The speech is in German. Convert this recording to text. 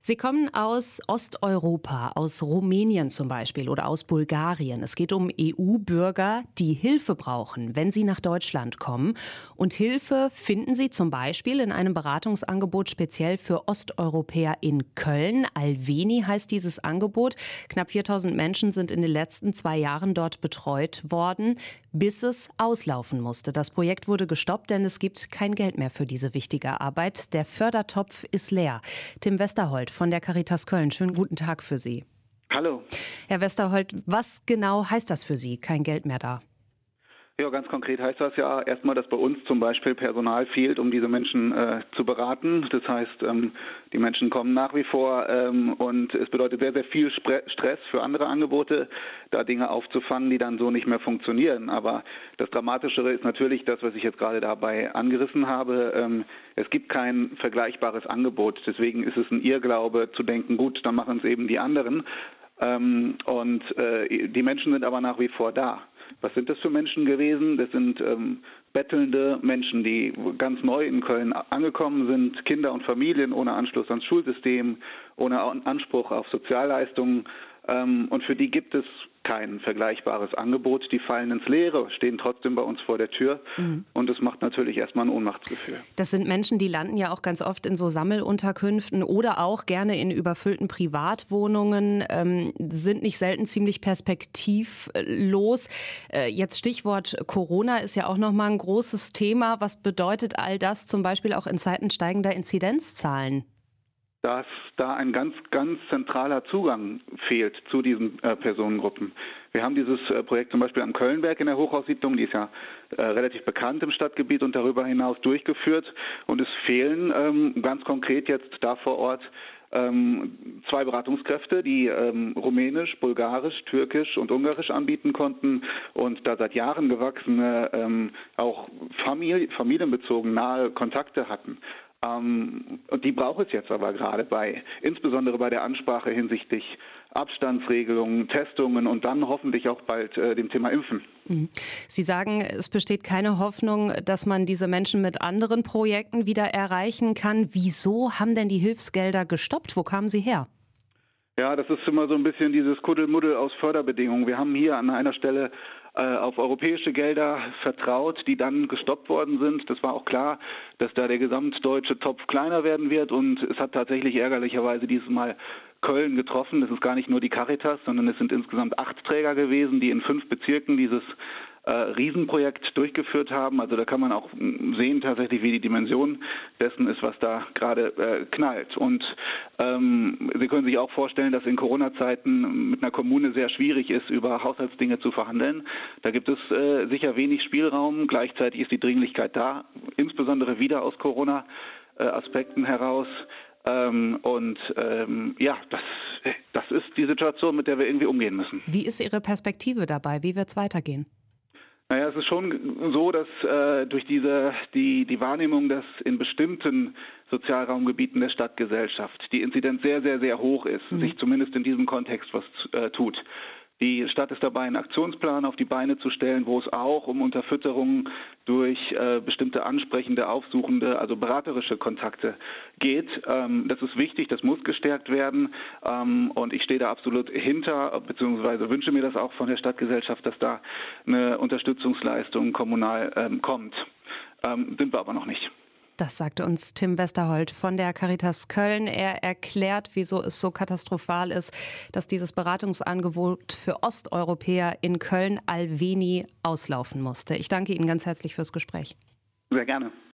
Sie kommen aus Osteuropa, aus Rumänien zum Beispiel oder aus Bulgarien. Es geht um EU-Bürger, die Hilfe brauchen, wenn sie nach Deutschland kommen. Und Hilfe finden sie zum Beispiel in einem Beratungsangebot speziell für Osteuropäer in Köln. Alveni heißt dieses Angebot. Knapp 4000 Menschen sind in den letzten 2 Jahren dort betreut worden, bis es auslaufen musste. Das Projekt wurde gestoppt, denn es gibt kein Geld mehr für diese wichtige Arbeit. Der Fördertopf ist leer. Tim Westerholt von der Caritas Köln, schönen guten Tag für Sie. Hallo. Herr Westerholt, was genau heißt das für Sie? Kein Geld mehr da? Ja, ganz konkret heißt das ja erstmal, dass bei uns zum Beispiel Personal fehlt, um diese Menschen zu beraten. Das heißt, die Menschen kommen nach wie vor und es bedeutet sehr, sehr viel Stress für andere Angebote, da Dinge aufzufangen, die dann so nicht mehr funktionieren. Aber das Dramatischere ist natürlich das, was ich jetzt gerade dabei angerissen habe. Es gibt kein vergleichbares Angebot. Deswegen ist es ein Irrglaube zu denken, gut, dann machen es eben die anderen. Die Menschen sind aber nach wie vor da. Was sind das für Menschen gewesen? Das sind bettelnde Menschen, die ganz neu in Köln angekommen sind, Kinder und Familien ohne Anschluss ans Schulsystem, ohne Anspruch auf Sozialleistungen. Und für die gibt es kein vergleichbares Angebot. Die fallen ins Leere, stehen trotzdem bei uns vor der Tür. Und es macht natürlich erstmal ein Ohnmachtsgefühl. Das sind Menschen, die landen ja auch ganz oft in so Sammelunterkünften oder auch gerne in überfüllten Privatwohnungen, sind nicht selten ziemlich perspektivlos. Jetzt Stichwort Corona ist ja auch nochmal ein großes Thema. Was bedeutet all das zum Beispiel auch in Zeiten steigender Inzidenzzahlen? Dass da ein ganz, ganz zentraler Zugang fehlt zu diesen Personengruppen. Wir haben dieses Projekt zum Beispiel am Kölnberg in der Hochhaussiedlung, die ist ja relativ bekannt im Stadtgebiet und darüber hinaus durchgeführt. Und es fehlen ganz konkret jetzt da vor Ort 2 Beratungskräfte, die Rumänisch, Bulgarisch, Türkisch und Ungarisch anbieten konnten und da seit Jahren gewachsene, auch familienbezogen nahe Kontakte hatten. Und die braucht es jetzt aber gerade insbesondere bei der Ansprache hinsichtlich Abstandsregelungen, Testungen und dann hoffentlich auch bald dem Thema Impfen. Sie sagen, es besteht keine Hoffnung, dass man diese Menschen mit anderen Projekten wieder erreichen kann. Wieso haben denn die Hilfsgelder gestoppt? Wo kamen sie her? Ja, das ist immer so ein bisschen dieses Kuddelmuddel aus Förderbedingungen. Wir haben hier an einer Stelle auf europäische Gelder vertraut, die dann gestoppt worden sind. Das war auch klar, dass da der gesamtdeutsche Topf kleiner werden wird und es hat tatsächlich ärgerlicherweise dieses Mal Köln getroffen. Das ist gar nicht nur die Caritas, sondern es sind insgesamt 8 Träger gewesen, die in 5 Bezirken dieses Riesenprojekt durchgeführt haben. Also da kann man auch sehen tatsächlich, wie die Dimension dessen ist, was da gerade knallt. Und Sie können sich auch vorstellen, dass in Corona-Zeiten mit einer Kommune sehr schwierig ist, über Haushaltsdinge zu verhandeln. Da gibt es sicher wenig Spielraum. Gleichzeitig ist die Dringlichkeit da, insbesondere wieder aus Corona-Aspekten heraus. Das ist die Situation, mit der wir irgendwie umgehen müssen. Wie ist Ihre Perspektive dabei? Wie wird es weitergehen? Naja, es ist schon so, dass durch die Wahrnehmung, dass in bestimmten Sozialraumgebieten der Stadtgesellschaft die Inzidenz sehr, sehr, sehr hoch ist, sich zumindest in diesem Kontext was tut. Die Stadt ist dabei, einen Aktionsplan auf die Beine zu stellen, wo es auch um Unterfütterung durch bestimmte ansprechende, aufsuchende, also beraterische Kontakte geht. Das ist wichtig, das muss gestärkt werden und ich stehe da absolut hinter, beziehungsweise wünsche mir das auch von der Stadtgesellschaft, dass da eine Unterstützungsleistung kommunal kommt. Sind wir aber noch nicht. Das sagte uns Tim Westerholt von der Caritas Köln. Er erklärt, wieso es so katastrophal ist, dass dieses Beratungsangebot für Osteuropäer in Köln Alveni auslaufen musste. Ich danke Ihnen ganz herzlich fürs Gespräch. Sehr gerne.